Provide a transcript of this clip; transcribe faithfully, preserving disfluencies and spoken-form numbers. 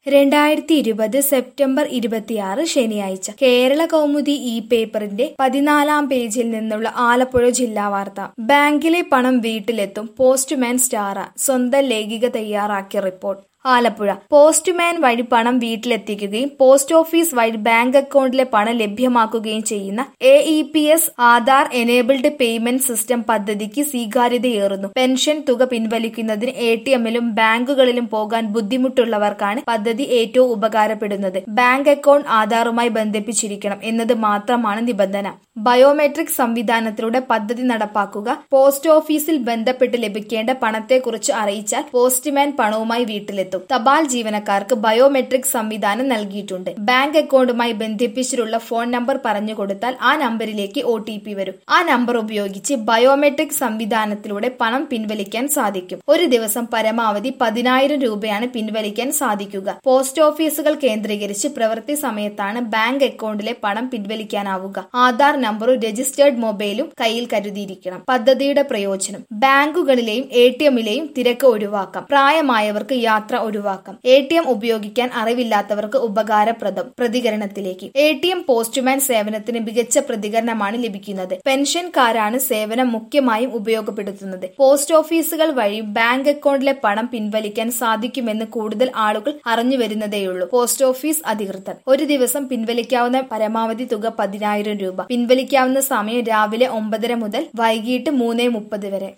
രണ്ടായിരത്തി ഇരുപത് സെപ്റ്റംബർ ഇരുപത്തിയാറ് ശനിയാഴ്ച കേരള കൗമുദി ഈ പേപ്പറിന്റെ പതിനാലാം പേജിൽ നിന്നുള്ള ആലപ്പുഴ ജില്ലാ വാർത്ത. ബാങ്കിലെ പണം വീട്ടിലെത്തും, പോസ്റ്റ്മാൻ സ്റ്റാറ സ്വന്തം ലേഖിക തയ്യാറാക്കിയ റിപ്പോർട്ട്. ആലപ്പുഴ പോസ്റ്റ്മാൻ വഴി പണം വീട്ടിലെത്തിക്കുകയും പോസ്റ്റ് ഓഫീസ് വഴി ബാങ്ക് അക്കൗണ്ടിലെ പണം ലഭ്യമാക്കുകയും ചെയ്യുന്ന A E P S Aadhaar enabled payment system പദ്ധതിക്ക് സ്വീകാര്യതയേറുന്നു. പെൻഷൻ തുക പിൻവലിക്കുന്നതിന് എ ടി എമ്മിലും ബാങ്കുകളിലും പോകാൻ ബുദ്ധിമുട്ടുള്ളവർക്കാണ് പദ്ധതി ഏറ്റവും ഉപകാരപ്പെടുന്നത്. ബാങ്ക് അക്കൗണ്ട് ആധാറുമായി ബന്ധിപ്പിച്ചിരിക്കണം എന്നത് മാത്രമാണ് നിബന്ധന. ബയോമെട്രിക് സംവിധാനത്തിലൂടെ പദ്ധതി നടപ്പാക്കുക. പോസ്റ്റ് ഓഫീസിൽ ബന്ധപ്പെട്ട് ലഭിക്കേണ്ട പണത്തെക്കുറിച്ച് അറിയിച്ചാൽ പോസ്റ്റ്മാൻ പണവുമായി വീട്ടിലെത്തും. തപാൽ ജീവനക്കാർക്ക് ബയോമെട്രിക് സംവിധാനം നൽകിയിട്ടുണ്ട്. ബാങ്ക് അക്കൗണ്ടുമായി ബന്ധിപ്പിച്ചിട്ടുള്ള ഫോൺ നമ്പർ പറഞ്ഞു കൊടുത്താൽ ആ നമ്പറിലേക്ക് ഒ ടി പി വരും. ആ നമ്പർ ഉപയോഗിച്ച് ബയോമെട്രിക് സംവിധാനത്തിലൂടെ പണം പിൻവലിക്കാൻ സാധിക്കും. ഒരു ദിവസം പരമാവധി പതിനായിരം രൂപയാണ് പിൻവലിക്കാൻ സാധിക്കുക. പോസ്റ്റ് ഓഫീസുകൾ കേന്ദ്രീകരിച്ച് പ്രവൃത്തി സമയത്താണ് ബാങ്ക് അക്കൗണ്ടിലെ പണം പിൻവലിക്കാനാവുക. ആധാർ നമ്പറും രജിസ്റ്റേർഡ് മൊബൈലും കയ്യിൽ കരുതിയിരിക്കണം. പദ്ധതിയുടെ പ്രയോജനം: ബാങ്കുകളിലെയും എ ടി എമ്മിലെയും തിരക്ക് ഒഴിവാക്കാം. പ്രായമായവർക്ക് യാത്ര ഒഴിവാക്കാം. എ ടി എം ഉപയോഗിക്കാൻ അറിവില്ലാത്തവർക്ക് ഉപകാരപ്രദം. പ്രതികരണത്തിലേക്ക്: എ ടി എം പോസ്റ്റ്മാൻ സേവനത്തിന് മികച്ച പ്രതികരണമാണ് ലഭിക്കുന്നത്. പെൻഷൻകാരാണ് സേവനം മുഖ്യമായും ഉപയോഗപ്പെടുത്തുന്നത്. പോസ്റ്റ് ഓഫീസുകൾ വഴി ബാങ്ക് അക്കൗണ്ടിലെ പണം പിൻവലിക്കാൻ സാധിക്കുമെന്ന് കൂടുതൽ ആളുകൾ അറിഞ്ഞു വരുന്നതേയുള്ളൂ. പോസ്റ്റ് ഓഫീസ് അധികൃതർ: ഒരു ദിവസം പിൻവലിക്കാവുന്ന പരമാവധി തുക പതിനായിരം രൂപ. പിൻവലിക്കാവുന്ന സമയം രാവിലെ ഒമ്പതര മുതൽ വൈകിട്ട് മൂന്ന് മുപ്പത് വരെ.